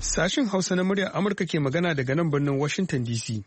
Sashen Hausa na muryar Amurka ke magana daga nan birnin Washington DC.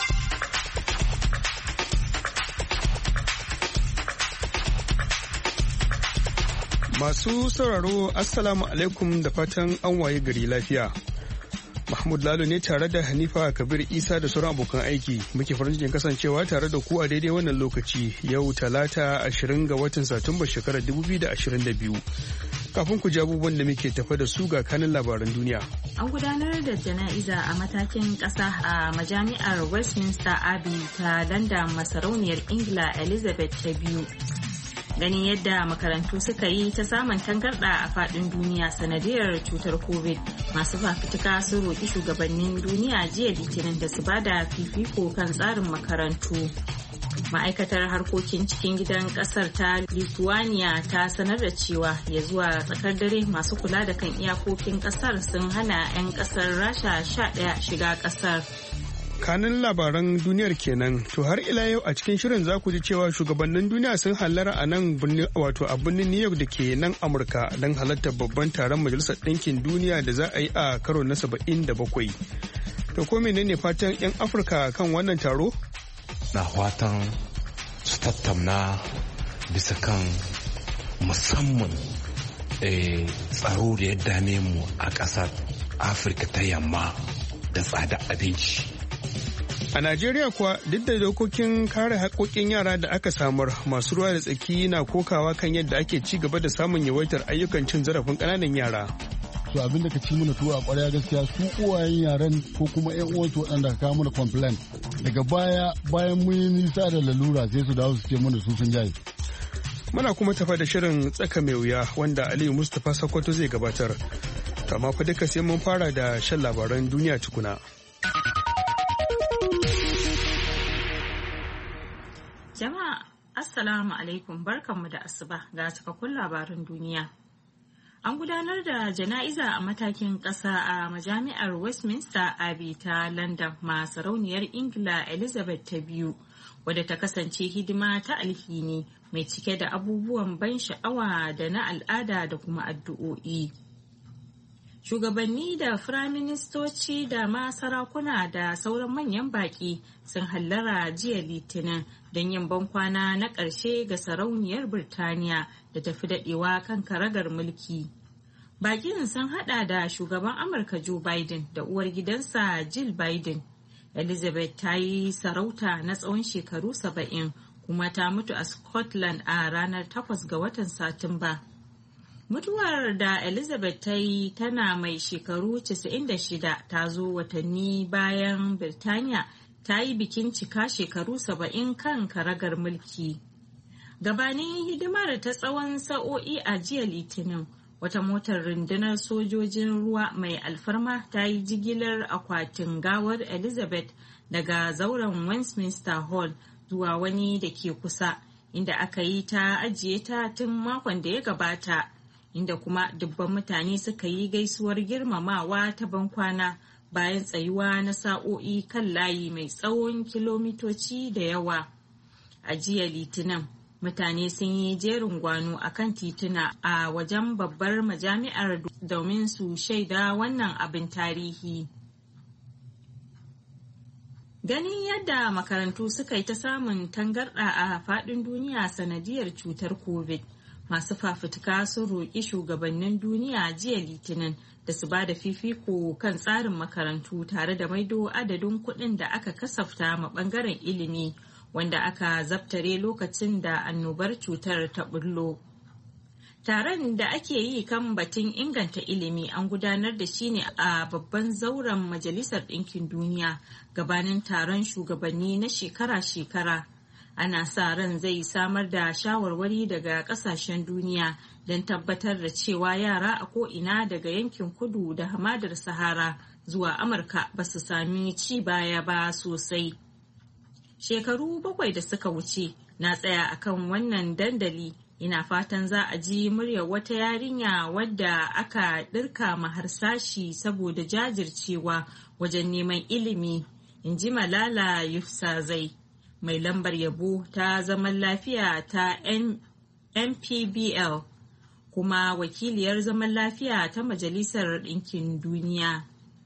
Masu sauraro, Assalamu alaikum da fatan an waye gari lafiya. Mahmud Lalo ne tare da Hanifa Kabir Isa da sauran abokan aiki muke farin cikin kasancewa tare da ku a daidai wannan lokaci yau Talata 20 ga watan Satumba shekarar 2022. Kafin ku ji abubuwan da muke tafa da su ga kanin labaran duniya. An gudanar da jana'iza a matakin ƙasa a majami'ar Westminster Abbey ta London masarauniyar Ingila Elizabeth ta biyu. Ganin yadda makarantu suka yi ta samun tangarɗa a faɗin duniya sanadiyar cutar COVID, masu fafutuka sun roƙi shugabannin duniya jiya Litinin da su bada fifiko kan tsarin makarantu. Ma'aikatar harkokin cikin gidan kasar ta Lithuania ta sanar da cewa ya zuwa tsakar dare masu kula da kan iyakokin kasar sun hana 'yan kasar Rasha 11 shiga kasar. Kanin labaran duniyar kenan, to har ila yau a cikin shirin za ku ji cewa shugabannin duniya sun hallara a nan a birnin New York da ke nan Amurka don halartar babban taron Majalisar Ɗinkin Duniya da za a yi a karo na 77. To ko menene fatan 'yan Afirka kan wannan taro? Na fatan su tattauna bisa kan musamman tsaro da ya dame mu a ƙasar Afirka ta yamma da tsada abinci. A Najeriya kuwa duk da dokokin kare haƙoƙin yara da aka samar, masu ruwa da tsaki na kokawa kan yadda ake ci gaba da samun yawaitar ayyukan cin zarafin ƙananan yara. To abin da ka ci mana tuwo a ƙwarya gaskiya su uwayen yaran ko kuma ƴan uwansu waɗanda ka kawo mana complaint daga bayan mun yi nisa da lalura sai su dawo su ce mana su sun jaye. Muna kuma tafa da shirin tsaka mai wuya wanda Aliyu Mustapha Sokoto zai gabatar. Kama fa duka sai mun fara da shan labaran duniya tukuna. Jama'a Assalamu alaikum, barkanmu da asuba ga cikakkun labaran duniya. An gudanar da jana'iza a matakin ƙasa a majami'ar Westminster Abbey ta London masarauniyar Ingila Elizabeth ta biyu, wadda ta kasance hidima ta alhini mai cike da abubuwan ban sha'awa da na al'ada da kuma addu'o'i. Shugabanni da firaministoci da ma sarakuna da sauran manyan baƙi sun hallara jiya Litinin don yin bankwana na ƙarshe ga sarauniyar Birtaniya da tafi daɗewa kan karagar mulki. Baƙin sun haɗa da shugaban Amurka Joe Biden da uwar gidansa Jill Biden. Elizabeth ta yi sarauta na tsawon shekaru 70 kuma ta mutu a Scotland a ranar 8 ga watan Satumba. Mutuwar da Elizabeth ta yi tana mai shekaru 96 ta zo watanni bayan Birtaniya ta yi bikin cika shekaru 70 kan karagar mulki. Gabanin hidimar ta tsawon sa'o'i a jiya Litinin, wata motar rundunar sojojin ruwa mai alfarma ta yi jigilar akwatin gawar Elizabeth daga zauren Westminster Hall zuwa wani da ke kusa, inda aka yi ta ajiye ta tun makon da ya gabata. Inda kuma dubban mutane suka yi gaisuwar girmamawa ta bankwana bayan tsayuwa na sa'o'i kan layi mai tsawon kilomitoci da yawa. A jiya Litinin, mutane sun yi jerin gwano a kan tituna a wajen babbar majami'ar domin su shaida wannan abin tarihi. Ganin yadda makarantu suka yi ta samun tangarɗa a faɗin duniya sanadiyar cutar COVID. Masu fafutuka sun roƙi shugabannin duniya jiya Litinin da su ba da fifiko kan tsarin makarantu tare da maido adadin kuɗin da aka kasafta ma ɓangaren ilimi wanda aka zabtare lokacin da annobar cutar ta bullo. Taron da ake yi kan batun inganta ilimi an gudanar da shi ne a babban zauren Majalisar Ɗinkin Duniya gabanin taron shugabanni na shekara-shekara. Ana sa ran zai samar da shawarwari daga kasashen duniya don tabbatar da cewa yara a ko'ina daga yankin kudu da hamadar Sahara zuwa Amurka ba su sami ci baya ba sosai. Shekaru 7 da suka wuce na tsaya akan wannan dandali, ina fatan za a ji muryar wata yarinya wadda aka ɗirka harsashi saboda jajircewa wajen neman ilimi, in ji Malala Yousafzai, mai lambar yabo ta zaman lafiya ta MPBL kuma wakiliyar zaman lafiya ta Majalisar Ɗinkin Duniya.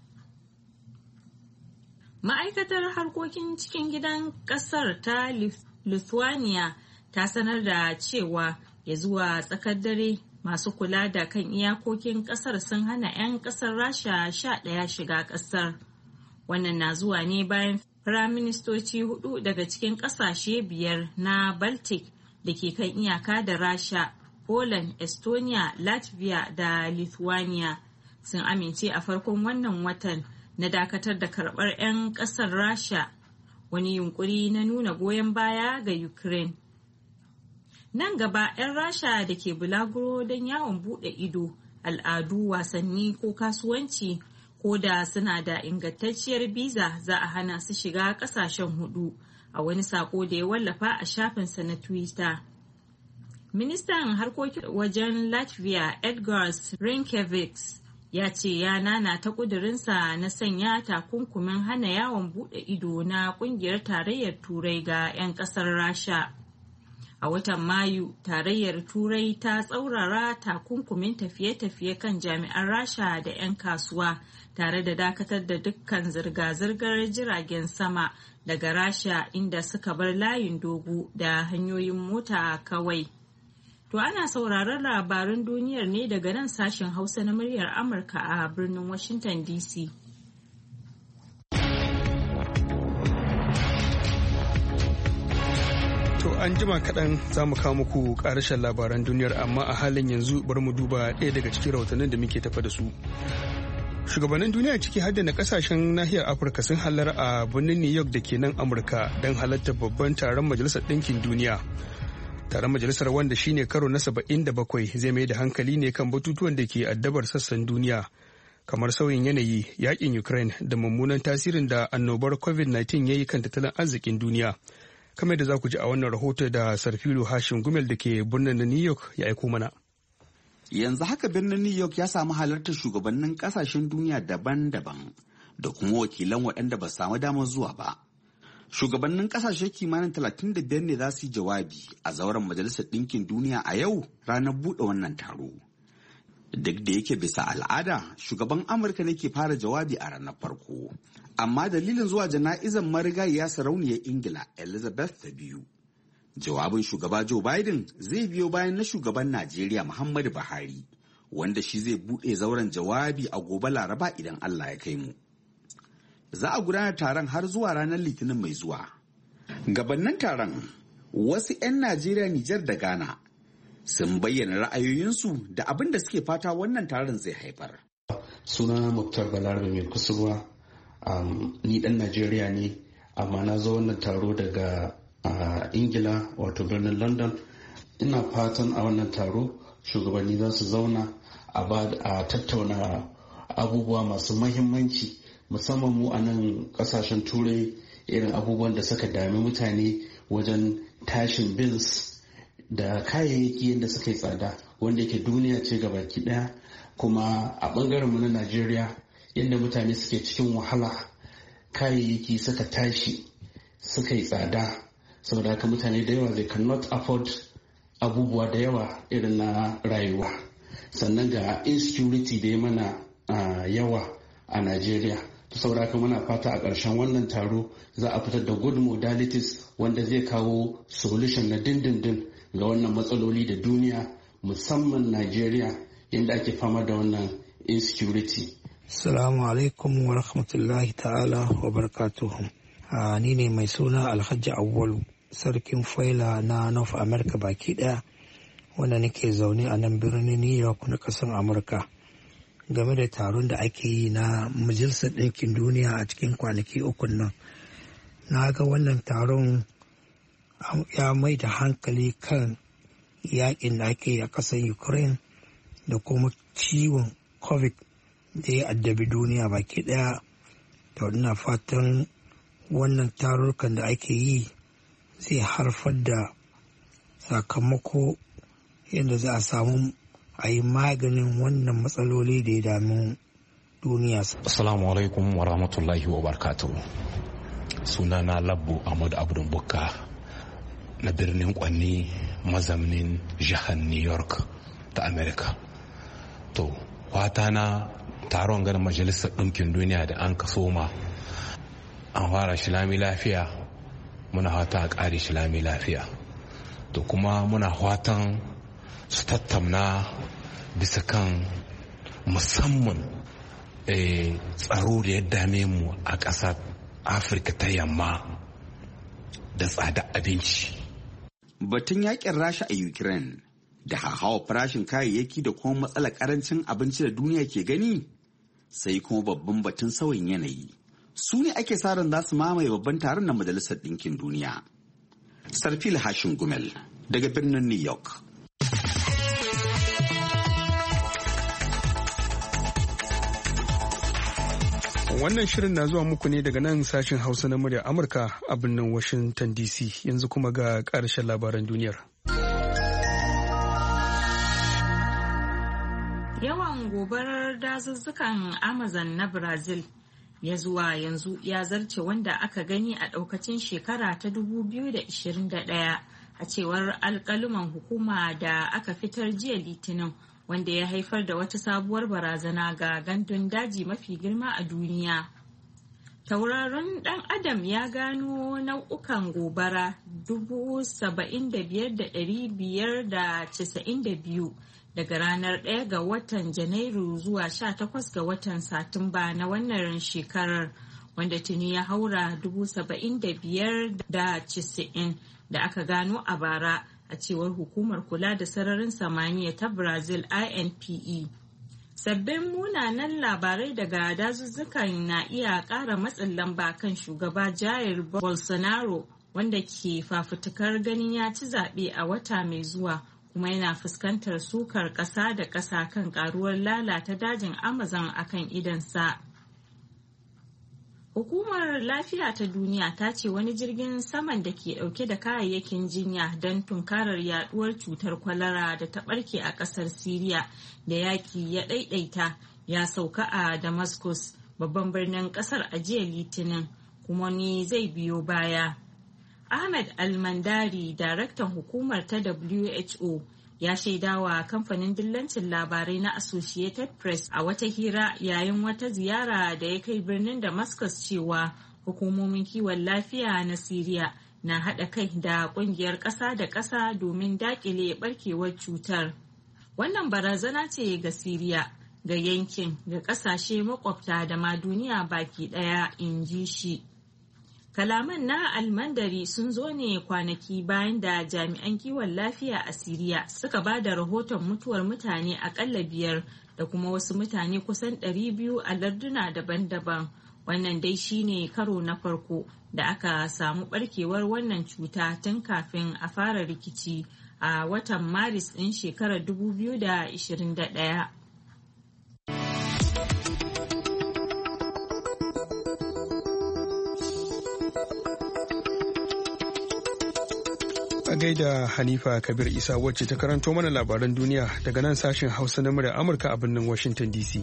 Ma'aikatar harkokin cikin gidan ƙasar ta Lithuania ta sanar da cewa ya zuwa tsakar dare masu kula da kan iyakokin ƙasar sun hana 'yan ƙasar Rasha 11 shiga ƙasar. Wannan na zuwa ne bayan firaministoci 4 daga cikin ƙasashe 5 na Baltic da ke kan iyaka da Rasha, Poland, Estonia, Latvia da Lithuania sun amince a farkon wannan watan na dakatar da karɓar 'yan ƙasar Rasha, wani yunkuri na nuna goyon baya ga Ukraine. Nan gaba 'yan Rasha da ke bulaguro don yawon buɗe ido, al'adu, wasanni ko kasuwanci ko da suna da ingantacciyar biza za a hana su shiga ƙasashen 4 a wani sako da ya wallafa a shafinsa na Twitter. Ministan harkokin wajen Latvia Edgars Rinkēvičs ya ce ya nanata ƙudurinsa na sanya takunkumin hana yawon buɗe ido na ƙungiyar tarayyar Turai ga 'yan ƙasar Rasha. A watan Mayu, tarayyar Turai ta tsaurara takunkumin tafiye-tafiye kan jami'an Rasha da 'yan kasuwa tare da dakatar da dukkan zirga-zirgar jiragen sama daga Rasha inda suka bar layin dogo da hanyoyin mota kawai. To ana sauraron labaran duniyar ne daga nan sashen Hausa na muryar Amurka a birnin Washington DC. To an jima kaɗan za mu kawo muku ƙarashen labaran duniyar, amma a halin yanzu bari mu duba ɗaya daga cikin rahotannin da muke tafa da su. Shugabannin duniya ciki har da na kasashen nahiyar Afirka sun hallara a birnin New York da ke nan Amurka don halartar babban taron Majalisar Ɗinkin Duniya. Taron majalisar, wanda shine karo na 77, zai mai da hankali ne kan batutuwan da ke addabar sassan duniya kamar sauyin yanayi, yakin Ukraine da mummunan tasirin da annobar COVID-19 ya yi kan tattalin arzikin duniya. Kamar da za ku ji a wannan rahoto da Sarfilu Hashim Gumel da ke birnin na New York ya aiko mana. Yanzu haka birnin New York ya samu halartar shugabannin kasashen duniya daban-daban da kuma wakilan waɗanda ba samu damar zuwa ba. Shugabannin kasashe kimanin 35 ne za su yi jawabi a zauren Majalisar Ɗinkin Duniya a yau, ranar buɗe wannan taro. Duk da yake bisa al'ada, shugaban Amurka ne ke fara jawabi a ranar farko. Amma dalilin zuwa jana'izar marigayiya sarauniyar Ingila Elizabeth ta biyu, jawabin shugaba Joe Biden zai biyo bayan na shugaban Najeriya Muhammadu Buhari, wanda shi zai buɗe zauren jawabi a gobe Laraba idan Allah ya kai mu. Za a gudanar taron har zuwa ranar Litinin mai zuwa. Gabannin taron, wasu 'yan Najeriya, Nijar da Ghana sun bayyana ra'ayoyinsu da abin da suke fata wannan taron zai haifar. Sunana Muktar Balarabe mai kusurwa, ni dan Najeriya ne, amma na zo wannan taro daga Ingila, wato birnin London. Ina fatan a wannan taro shugabanni za su zauna a tattauna abubuwa masu mahimmanci, musamman mu a nan kasashen turai, irin abubuwan da suka dami mutane wajen tashin bills da kayayyaki yadda suka yi tsada, wanda yake duniya ce gabaki daya. Kuma a bangaren mu na Najeriya, yadda mutane suke cikin wahala, kayayyaki suka tashi suka yi tsada, saboda haka mutane da yawa they cannot afford abubuwa da yawa irin na rayuwa. Sannan ga insecurity da ya mana yawa a Najeriya. Saboda haka muna fata a ƙarshen wannan taro za a fitar da good modalities wanda zai kawo solution na dindindin ga wannan matsaloli da duniya, musamman Najeriya, yadda ake fama da wannan insecurity. Assalamu alaikum wa rahmatullahi ta'ala wa barakatuhu. Ni ne mai suna Alhaji Awwalu, sarkin faila na North America baki daya, wanda nake zaune a nan birnin New York na ƙasar Amurka. Game da taron da ake yi na Majalisar Ɗinkin Duniya a cikin kwanaki 3 nan, na ga wannan taron ya mai da hankali kan yakin da ake yi a ƙasar Ukraine da kuma ciwon COVID da ya addabi duniya baki ɗaya. To ina fatan wannan tarurrukan da ake yi zai haifar da sakamako yadda za a samu a yi maganin wannan matsaloli da ya damu duniya. Assalamu alaikum wa rahmatullahi wa barakatuhu. Sunana Labbu Ahmad Abdul Bukka na birnin Kwanni, mazaunin jihar New York ta America. To, wata na taron ganin Majalisar Ɗinkin Duniya da an kasoma an fara shi lami lafiya, muna fata a ƙari shi lami lafiya. To kuma muna fatan su tattauna bisa kan musamman tsaro da ya dame mu a ƙasar Afirka ta yamma da tsada abinci. Batun yakin Rasha a Ukraine da hauhawar farashin kayayyaki da kuma matsalar karancin abinci da duniya ke gani, sai kuma babban batun sauyin yanayi su ne ake sa ran za su mamaye babban taron na Majalisar Ɗinkin Duniya. Sarfil Hashin Gumel daga birnin New York. Wannan shirin na zuwa muku ne daga nan sashen Hausa na muryar Amurka a birnin Washington DC. Yanzu kuma ga ƙarshen labaran duniyar. Yawan gobarar dazuzzukan Amazon na Brazil ya zuwa yanzu ya zarce wanda aka gani a ɗaukacin shekara ta 2021 a cewar alƙaluman hukuma da aka fitar jiya Litinin, wanda ya haifar da wata sabuwar barazana ga gandun daji mafi girma a duniya. Tauraron ɗan Adam ya gano nau'ukan gobara 75,592 daga ranar 1 ga watan Janairu zuwa 18 ga watan Satumba na wannan shekarar, wanda tuni ya haura 75,090 da aka gano a bara, a cewar hukumar kula da sararin samaniya ta Brazil INPE. Sabbin munanan labarai daga dazuzzukan na iya ƙara matsin lamba kan shugaba Jair Bolsonaro, wanda ke fafutukar ganin ya ci zaɓe a wata mai zuwa, kuma yana fuskantar sukar ƙasa da ƙasa kan ƙaruwar lalata dajin Amazon akan idansa. Hukumar Lafiya ta Duniya ta ce wani jirgin saman da ke dauke da kayayyakin jinya don tunkarar yaduwar cutar kwalara da ta barke a kasar Siriya da yaki ya daidaita ya sauka a Damascus, babban birnin kasar a jiya Litinin, kuma ni zai biyo baya. Ahmed Almandari, daraktan hukumar ta WHO, ya shaidawa kamfanin dillancin labarai na Associated Press a wata hira yayin wata ziyara da ya kai birnin Damascus cewa hukumomin kiwon lafiya na Siriya na haɗa kai da ƙungiyar ƙasa da ƙasa domin daƙile ɓarkewar cutar. Wannan barazana ce ga Siriya, ga yankin, ga ƙasashe makwabta da ma duniya baki ɗaya, in ji shi. Kalaman na Almandari sun zo ne kwanaki bayan da jami'an kiwon lafiya a Siriya suka ba da rahoton mutuwar mutane akalla 5 da kuma wasu mutane kusan 200 a larduna daban-daban. Wannan dai shine karo na farko da aka samu barkewar wannan cuta tun kafin a fara rikici a watan Maris ɗin shekarar 2021. A gaida Hanifa Kabir Isa wacce ta karanto mana labaran duniya daga nan sashen Hausa na muryar Amurka a birnin Washington DC.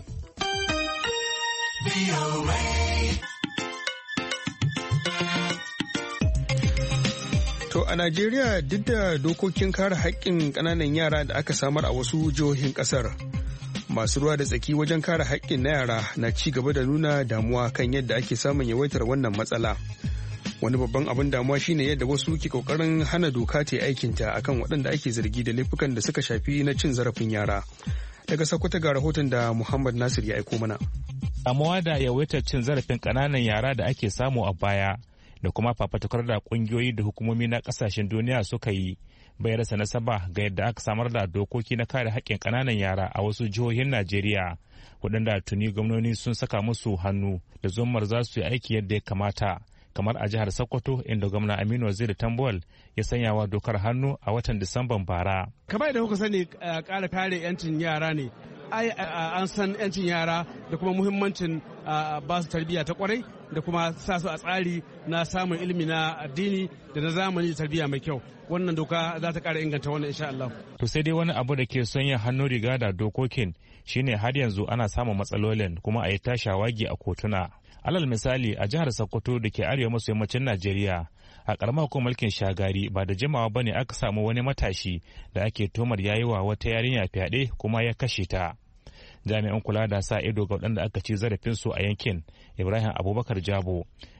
To a Najeriya, duk da dokokin kare haƙƙin ƙananan yara da aka samar a wasu jihohin ƙasar, masu ruwa da tsaki wajen kare haƙƙin na yara na ci gaba da nuna damuwa kan yadda ake samun yawaitar wannan matsala. Wani babban abin damuwa shine yadda wasu ke kokarin hana doka ta aikinta akan waɗanda ake zargi da laifukan da suka shafi na cin zarafin yara. Daga Sokoto ga rahoton da Muhammad Nasir ya aiko mana. Damuwa da yawaitar cin zarafin ƙananan yara da ake samu a baya da kuma fafatukar da ƙungiyoyi da hukumomi na ƙasashen duniya suka yi bai rasa nasaba ga yadda aka samar da dokoki na kare haƙƙin ƙananan yara a wasu jihohin Najeriya, waɗanda tuni gwamnoni sun saka musu hannu da zummar za su yi aiki yadda ya kamata. Kamar a jihar Sokoto, inda gwamna Aminu Waziri Tambuwal ya sanya wa dokar hannu a watan Disamban bara. Kamar da kuka sani, ƙara kare 'yancin yara ne. An san 'yancin yara da kuma muhimmancin ba su tarbiyya ta kwarai da kuma sa su a tsari na samun ilimi na addini da na zamani da tarbiyya mai kyau. Wannan doka za ta ƙara inganta wannan insha Allah. To sai dai wani abu da ke son yin hannu riga da dokokin shine har yanzu ana samun matsalolin kuma a yi tashawagi a kotuna. Alal misali, a jihar Sokoto da ke arewa maso yammacin Najeriya, a ƙaramar hukumar mulkin Shagari ba da jimawa bane aka samu wani matashi da ake tomar yayi wa wata yarinya fyaɗe kuma ya kashe ta. Jami'an kula da sa ido ga waɗanda aka ci zarafin su a yankin, Ibrahim Abubakar Jabo,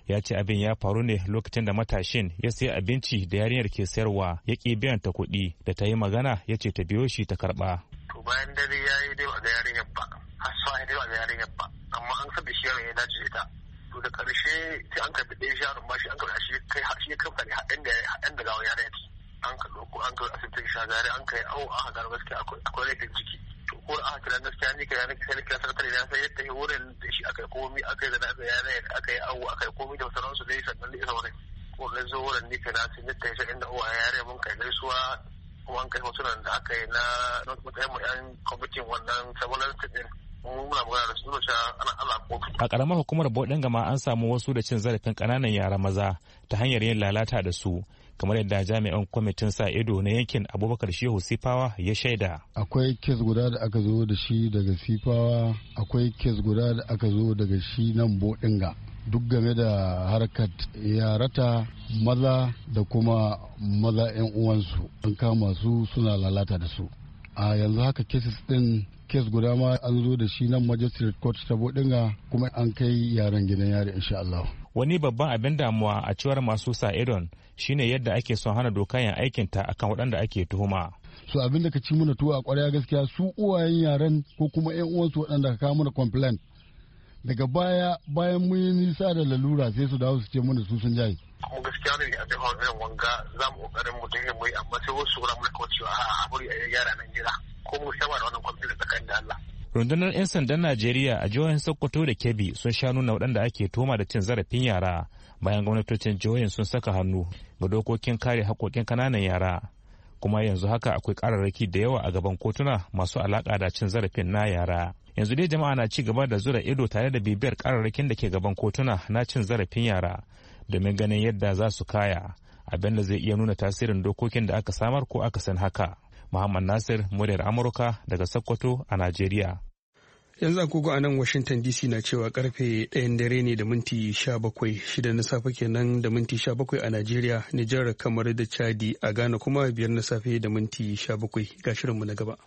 ya ce abin ya faru ne lokacin da matashin ya sayi abinci da yarinyar ke sayarwa ya ƙi biyan ta kuɗi da ta yi magana ya ce ta biyo shi ta karɓa. To bayan dare ya yi dai ba ga yarinyar ba, har sa dai ba ga yarinyar ba, amma an san da shi yaron ya dace da ita. To da ƙarshe sai an karɓi ɗaya sharon ba shi an karɓi shi kai ya kamfani haɗin da gawa yarinyar. An ka ɗauko an kai asibitin shagari an kai awo aka gano gaskiya akwai laifin ciki. To ko aka kira gaskiya ni kai sai ni kira sakatare na sai yadda wurin da shi aka yi komi aka yi zana aka yi awo aka yi komi da sauransu dai sannan da isa wurin. Ko na zo wurin ni kai na sai ni ta yi inda uwa yare mun kai gaisuwa kuma an kai hotunan da aka yi na mutane mu yan kwamitin wannan saboda din muna magana da su da ana kotu. A ƙaramar hukumar Bodinga ma an samu wasu da cin zarafin ƙananan yara maza ta hanyar yin lalata da su. Kamar yadda jami'an kwamitin sa ido na yankin Abubakar Shehu Sifawa ya shaida. Akwai kes guda da aka zo da shi daga Sifawa, akwai kes guda da aka zo daga shi nan Bodinga. Duk game da harkar yarata maza da kuma maza 'yan uwansu an kama su suna lalata da su. A yanzu haka cases din kes guda ma an zo da shi nan magistrate court ta Bodinga kuma an kai yaran gidan yari insha Allah. Wani babban abin damuwa a cewar masu sa idon shine yadda ake son hana doka yin aikinta akan waɗanda ake tuhuma. So abin da ka ci mana tuwo a ƙwarya gaskiya su uwayen yaran ko kuma 'yan uwansu waɗanda ka kawo mana complaint daga bayan mun yi nisa da lalura sai su dawo su ce mana su sun jaye. Kuma gaskiya ne a jihar irin wanga za mu ƙoƙarin mu dinga mai amma sai wasu wura mana kawai cewa a bari a yara nan gida ko mu saba da wannan complaint tsakanin da Allah. Rundunar 'yan sandan Najeriya a jihohin Sokoto da Kebbi sun sha nuna waɗanda ake tuhuma da cin zarafin yara bayan gwamnatocin jihohin sun saka hannu ga dokokin kare haƙoƙin ƙananan yara. Kuma yanzu haka akwai ƙararraki da yawa a gaban kotuna masu alaƙa da cin zarafin na yara. Yanzu dai jama'a na ci gaba da zura ido tare da bibiyar ƙararrakin da ke gaban kotuna na cin zarafin yara domin ganin yadda za su kaya, abin da zai iya nuna tasirin dokokin da aka samar ko aka san haka. Muhammad Nasir, muryar Amurka daga Sokoto a Najeriya. Yanzu agogo a nan Washington DC na cewa karfe 1 dare ne da minti 17, 6 na safe kenan da minti 17 a Najeriya, Nijar, kamar da Chadi, a Ghana kuma 5 na safe da minti 17. Ga shirinmu na gaba.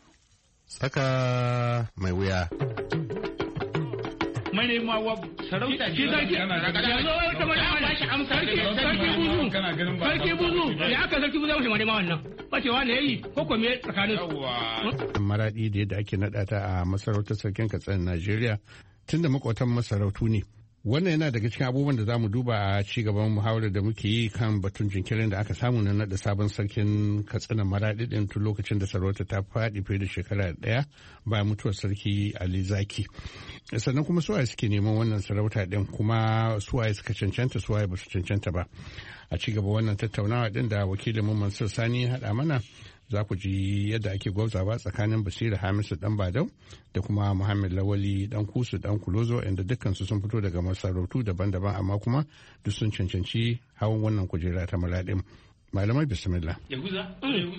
Tsaka mai wuya. Manema wa sarauta ce sarki yanzu wata manema ba shi amsa sarki buzu ya aka sarki buzu ya manema wannan bacewa ne yayi ko ko me tsakanin su. Maradi da yadda ake naɗa ta a masarautar sarkin Katsina Najeriya tunda makwatan masarautu ne. Wannan yana daga cikin abubuwan da za mu duba a ci gaban muhawarar da muke yi kan batun jinkirin da aka samu na naɗa sabon sarkin Katsina Maradi din tun lokacin da sarauta ta faɗi fiye da shekara 1 bayan mutuwar sarki Ali Zaki. Sannan kuma suwaye suke neman wannan sarauta din kuma suwaye suka cancanta suwaye ba su cancanta ba. A ci gaba wannan tattaunawa din da wakilin mu Mansur Sani ya haɗa mana za ku ji yadda ake gwabzawa tsakanin Basiru Hamisu Dan Badau da kuma Muhammad Lawali Dan Kusu Dan Kulozo inda dukkansu sun fito daga masarautu daban-daban amma kuma duk sun cancanci hawan wannan kujera ta Maradin. Malamai bismillah. Yahuza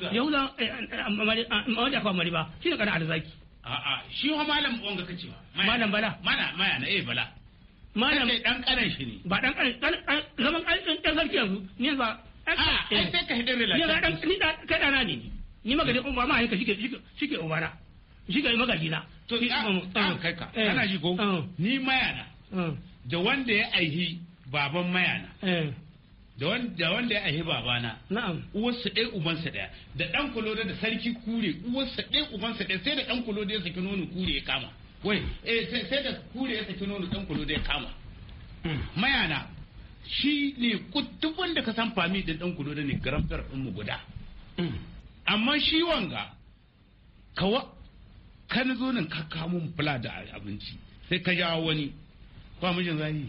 wanda aka mari ba shi ne kana arzaki. A'a shi wa malam wanga kace ba. Malam Bala. Maya na Bala. Malam dan kanan shi ne. Ba dan kanan zaman dan sarki yanzu ne ba. Ai sai ka hidin relation. Ni da kai dana ne. Ni magana umma ma yanka shike ubana. Shike magaji na. To kai ka. Kana ji ko? Ni mayana. Da wanda ya aihi baban mayana. Da wanda ya aihi babana. Na'am. Uwarsa ɗaya ubansa ɗaya. Da ɗan kuloda da sarki kure uwarsa ɗaya ubansa ɗaya sai da ɗan kuloda ya saki nono kure ya kama. Wai sai da kure ya saki nono ɗan kuloda ya kama. Mayana shi ne duk wanda ka san fami din ɗan kuloda ne garamfar mu guda. Amma shi wanga kawa kan zo nan ka kamo fula da abinci sai ka jawo wani ba mijin zahi.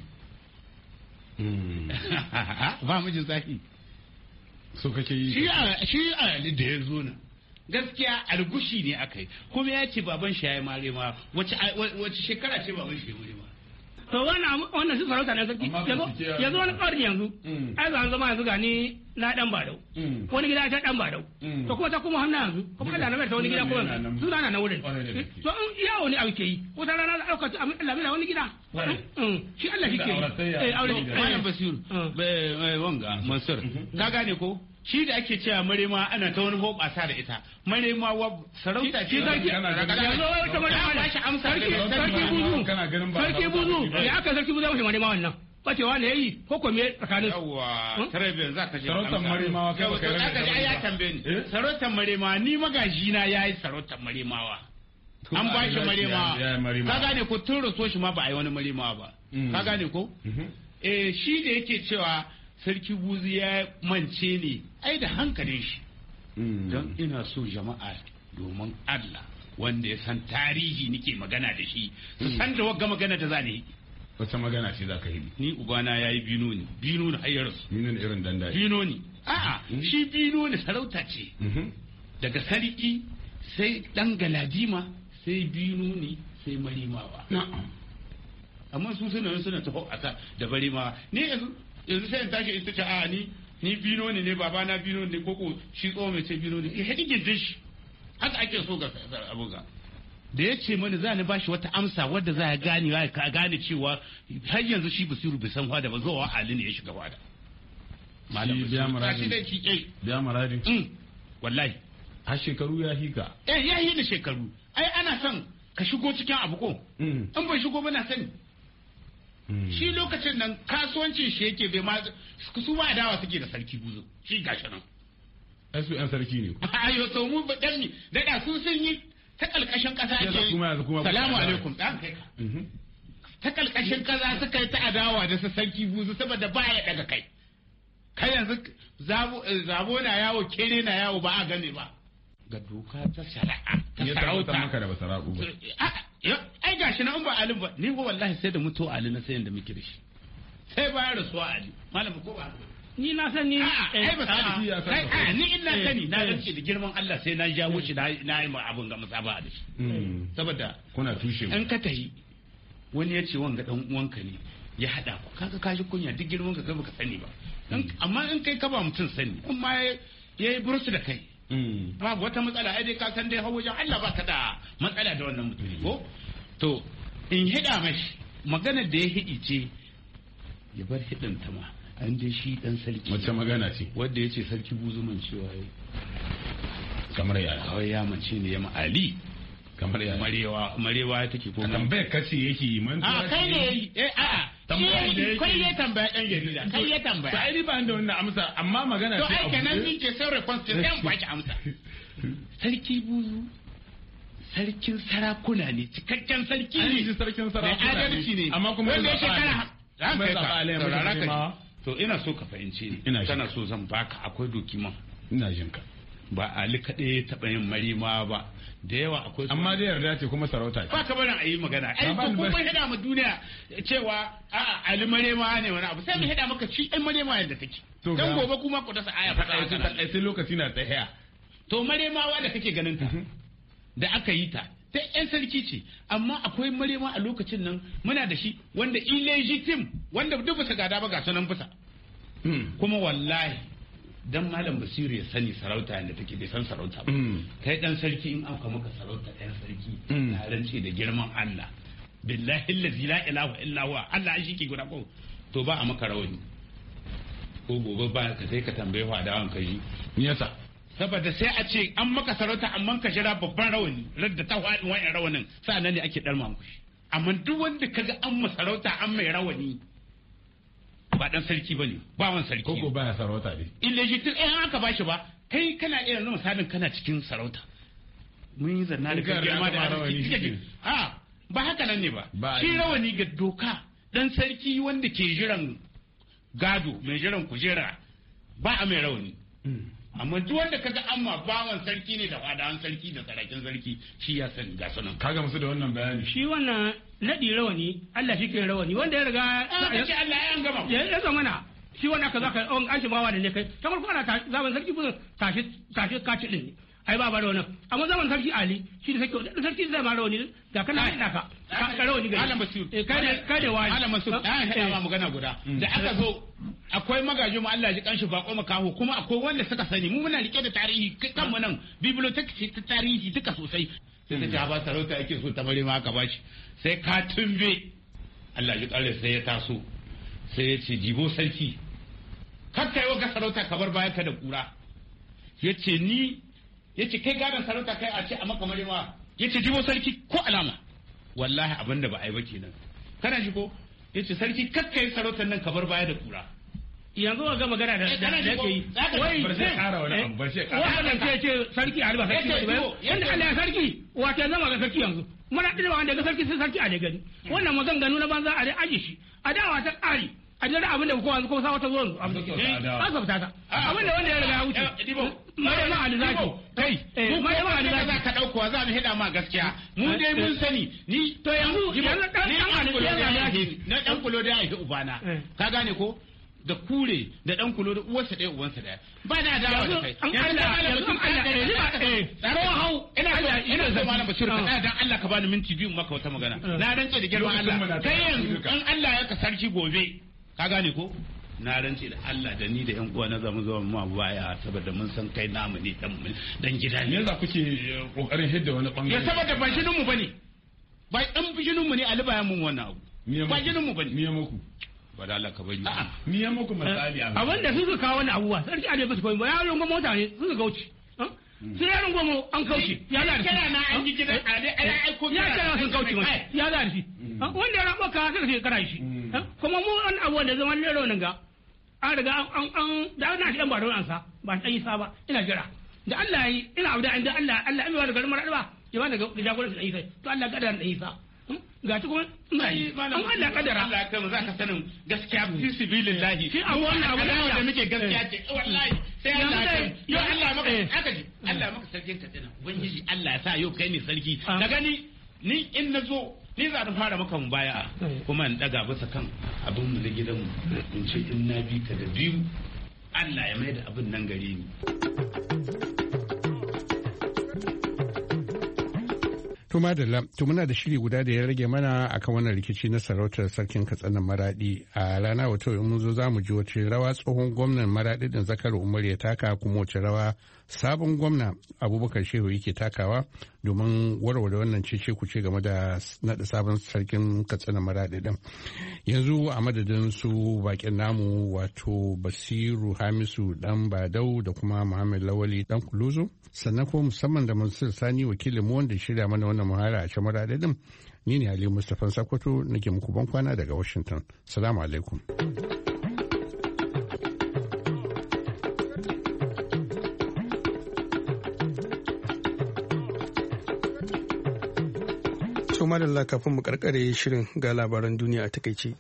Ba mijin zahi so kake yi shi a da ya zo nan gaskiya algushi ne aka yi kuma ya ce baban shi ya yi mare ma wace shekara ce baban shi ya mare ma to wannan su sarauta ne sarki yanzu wani ƙarni yanzu ai zan zama yanzu gani na dan badau wani gida ta dan badau to kuma ta kuma hannu yanzu kuma Allah na mai ta wani gida kuma suna na wurin to yawo ne abu ke yi wata rana da ɗauka Allah mai wani gida shi Allah shi ke yi aure malam Basiru wanga Mansur ka gane ko shi da ake cewa marema ana ta wani hoɓasa da ita marema wa sarauta ce sarki yanzu wata marema ba shi amsa sarki buzu ya aka sarki buzu ya marema wannan bacewa ne yayi ko ko me tsakanin yawa tarabiyan za ka je sarautar maremawa kai baka rabe ya tambaye ni sarautar maremawa ni magaji na yayi sarautar maremawa an ba shi maremawa ka gane ko tun raso shi ma ba a yi wani maremawa ba ka gane ko shi da yake cewa sarki buzu ya mance ne ai da hankalin shi don ina so jama'a domin Allah wanda ya san tarihi nake magana da shi su san da wagga magana da za ne wata magana ce za ka yi ni ubana ya yi bino ne hayar su bino ne irin dandaye bino ne a'a shi bino ne sarauta ce daga sarki sai dan galadima sai bino ne sai marimawa amma su suna taho a da barimawa ni yanzu sai in tashi ita ce a ni bino ne babana bino ne koko shi tsoho mai ce bino ne ya haɗi gindin shi haka ake so ga abuga da ya ce mani za ni bashi wata amsa wadda za a gane ka gane cewa har yanzu shi Basiru bai san fada ba zuwa Ali ne ya shiga fada malam biya maradi wallahi har shekaru ya hika ya yi da shekaru ai ana son ka shigo cikin abu ko in bai shigo ba na sani shi lokacin nan kasuwancin shi yake bai ma su ma dawa suke da sarki buzo shi gashi nan ai su yan sarki ne ayo to mu ba dan ni da su sun yi ta kalkashin kasa ake salamu alaikum dan kai ka ta kalkashin kasa suka yi ta adawa da su sarki buzo saboda ba ya daga kai yanzu zabo na yawo kere na yawo ba a gane ba ga doka ta shari'a ta sarauta maka da basaraku ba ai gashi na in ba Ali ba ni ko wallahi sai da mutu Ali na sayan da muke da shi sai bayan rasuwa Ali malam ko ba ni na san ni ai ba sai kai ni illa sani na rance da girman Allah sai na jawo shi na yi abun ga musaba da shi saboda kuna tushe in ka tahi wani ya ce wanga dan uwanka ne ya hada ku kaga kashi kunya duk girman ka baka sani ba amma in kai ka ba mutum sani in ma yayi bursu da kai babu wata matsala ai dai ka san dai hawo wajen Allah ba ka da matsala da wannan mutum ko to in hida mashi maganar da ya hidi ce ya bar hidin ta ma an dai shi dan sarki wacce magana ce wanda yace sarki buzuman cewa kamar ya kawai ya mace ne ya ma Ali kamar ya marewa take ko tambayar kace yake a kai ne kai ya tambaya dan jarida kai ya tambaya sai ni ba da wannan amsa amma magana ce to ai kenan ni ke sai response sai ba ki amsa sarki buzu sarkin sarakuna ne cikakken sarki ne sarkin sarakuna ne adalci ne amma kuma wanda shekara ka to ina so ka fahimce ni kana so zan baka akwai dokiman ina jin ka ba Ali kaɗai ya taɓa yin marima ba da yawa akwai amma da yarda ce kuma sarauta ce ba ka barin a yi magana ai ko kuma hada mu duniya cewa a'a Ali marima ne wani abu sai mu hada maka shi ɗan marima yadda take dan gobe kuma ku dasa aya faɗa sai lokaci na tsaya to maremawa da kake ganin ta da aka yi ta yan sarki ce amma akwai marema a lokacin nan muna da shi wanda illegitim wanda duk bisa gada ba ga sunan bisa kuma wallahi dan malam Basiru ya sani sarauta yadda take bai san sarauta ba kai dan sarki in aka maka sarauta ɗan sarki na rance da girman Allah billahi allazi la ilaha illa huwa Allah shi ke guda ko to ba a maka rawani ko gobe ba ka sai ka tambaye wa da wanka yi me yasa saboda sai a ce an maka sarauta amma ka jira babban rawani radda ta faɗi wa'in rawanin sa'annan ne ake dalma mushi amma duk wanda kaga an ma sarauta an mai rawani ba dan sarki bane ba wan sarki ko baya sarauta ne illegitim aka bashi ba kai kana iya nuna misalin kana cikin sarauta mun yi zanna da girma da rawani ba haka nan ne ba shi rawani ga doka dan sarki wanda ke jiran gado mai jiran kujera ba a mai rawani amma duk wanda kaga amma bawan sarki ne da fadawan sarki da sarakin sarki shi ya sani ga sunan kaga musu da wannan bayani shi wannan nadi rawani Allah shi ke rawani wanda ya riga ya ce Allah ya gama ya zamana shi wannan ka zaka an shi bawa da ne kai ta farko ana zaman sarki bu tashi kaci din ne ai ba rawani amma zaman sarki Ali shi da sarki zai ba rawani da kana hada ka rawani ga Malam Basir kai da wani Malam Basir an hada ma magana guda da aka zo akwai magaji mu Allah ji kanshi bako makaho kuma akwai wanda suka sani mu muna rike da tarihi kanmu nan bibliotheque ce ta tarihi duka sosai sai ta ba sarauta yake so ta bare ma aka bashi sai ka tumbe Allah ji kare sai ya taso sai ya ce jibo sarki kar kai wa sarauta ka bar bayan ka da kura yace ni yace kai gadon sarauta kai a ce a maka marima yace jibo sarki ko alama wallahi abinda ba a yi ba kenan kana shi ko yace sarki kakkai sarautar nan ka bar baya da kura yanzu ga magana da yake yi wai bar sai kara wani abu bar sai kara wannan ce sarki alba sarki ba yanda Allah ya sarki wato zama ga sarki yanzu muna dinga wanda ga sarki sai sarki a da gani wannan maganganu na banza a dai aji shi a dawa ta kari a jira abin da kuma sa wata zuwa a sabta ta abin da wanda ya riga ya wuce mai ma alizaki kai mai ma alizaki za ka dauko za mu hida ma gaskiya mu dai mun sani ni to yanzu na dan kulo da ai ubana ka gane ko da kure da dan kulo da uwarsa ɗaya uwansa ɗaya ba na dawo da kai tsaro hau ina so malam Bashir ka tsaya dan Allah ka bani minti biyu maka wata magana na rantse da girman Allah kai yanzu in Allah ya ka sarki gobe ka gane ko na rantse da Allah da ni da yan uwa na zamu zo mu baya saboda mun san kai namu ne dan gida ne yanzu kuke kokarin hidda wani bangare ya saboda ba jinin mu bane ba dan jinin mu ne Ali bayan mun wannan abu ba jinin mu bane miya muku ba da Allah ka bari miya muku misali abin da suka kawo wani abuwa sarki a ba su koyi ba yaron gwamnati mutane suka gauci sai yaron gwamnati an kauce ya da kana na an ji gidan ai ko ya kana sun kauce mai ya da shi wanda ya rabo ka sai kana shi kuma mu an abu da zaman lero nan ga an riga an da ana shi dan ba don ansa ba dan isa ba ina jira da Allah yi ina abu da Allah in ba da garin maradi ba ya ba da jagoranci da isa to Allah kadar da isa ga ta kuma an Allah kadara Allah kai mu za ka sanin gaskiya fi sibilillahi shi a wannan abu da muke gaskiya ce wallahi sai Allah kai yo Allah maka aka ji Allah maka sarkin ka dina ubangiji Allah ya sa yau kai ne sarki da gani ni in nazo ni za ta fara maka mubaya kuma in daga bisa kan abin mu na gidanmu in ce in na bi ka da biyu Allah ya mai da abin nan gare ni To madalla, to muna da shiri guda da ya rage mana akan wannan rikici na sarautar sarkin Katsina Maradi. A rana wato in mun zo za mu ji wace rawa tsohon gwamnan Maradi din Zakar Umar ya taka kuma wace rawa sabon gwamna Abubakar Shehu yake takawa domin warware wannan cece kuce game da naɗa sabon sarkin Katsina Maradi din. Yanzu a madadin su bakin namu wato Basiru Hamisu dan Badau da kuma Muhammad Lawali dan Kuluzo. Sannan kuma musamman da Mansur Sani wakilin mu wanda shirya mana wannan muhara a can Maradi din. Ni ne Ali Mustapha Sakwato nake muku ban kwana daga Washington. Salamu alaikum. To madalla kafin mu karkare shirin ga labaran duniya a takaice.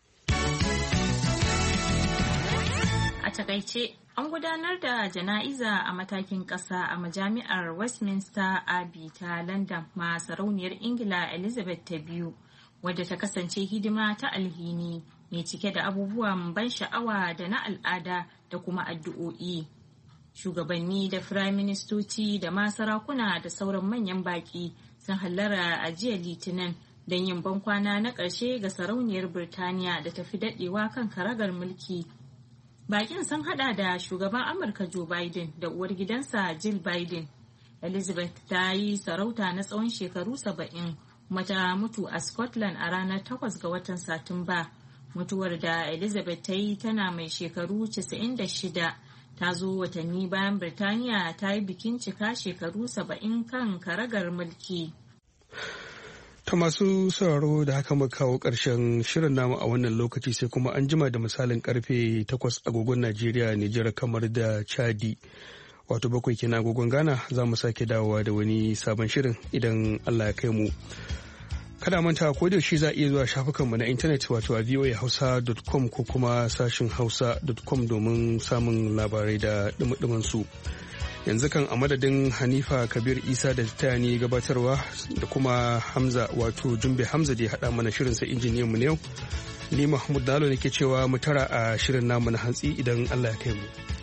A takaice an gudanar da jana'iza a matakin ƙasa a majami'ar Westminster Abbey ta London ma sarauniyar Ingila Elizabeth ta biyu, wadda ta kasance hidima ta alhini mai cike da abubuwan ban sha'awa da na al'ada da kuma addu'o'i. Shugabanni da firaministoci da ma sarakuna da sauran manyan baƙi sun hallara a jiya Litinin don yin bankwana na ƙarshe ga sarauniyar Birtaniya da tafi daɗewa kan karagar mulki. Bakin sun hada da shugaban Amurka Joe Biden da uwar gidansa Jill Biden. Elizabeth ta yi sarauta na tsawon shekaru 70 kuma ta mutu a Scotland a ranar 8 ga watan Satumba. Mutuwar da Elizabeth ta yi tana mai shekaru 96 ta zo watanni bayan Birtaniya ta yi bikin cika shekaru 70 kan karagar mulki. Ta masu sauraro da haka muka kawo ƙarshen shirin namu a wannan lokaci sai kuma an jima da misalin karfe 8 agogon Najeriya, Nijar, kamar da Chadi. Wato 7 kenan agogon Ghana za mu sake dawowa da wani sabon shirin idan Allah ya kai mu. Kada manta ko da shi za a iya zuwa shafukanmu na intanet wato a voahausa.com ko kuma sashin hausa.com domin samun labarai da dumudumin su. Yanzu kan a madadin Hanifa Kabir Isa da ta ni gabatarwa da kuma Hamza wato Jumbe Hamza da ya haɗa mana shirin sa injiniyan mu ne yau. Ni Mahmud Dalo ne ke cewa mu tara a shirin namu na hantsi idan Allah ya kai mu.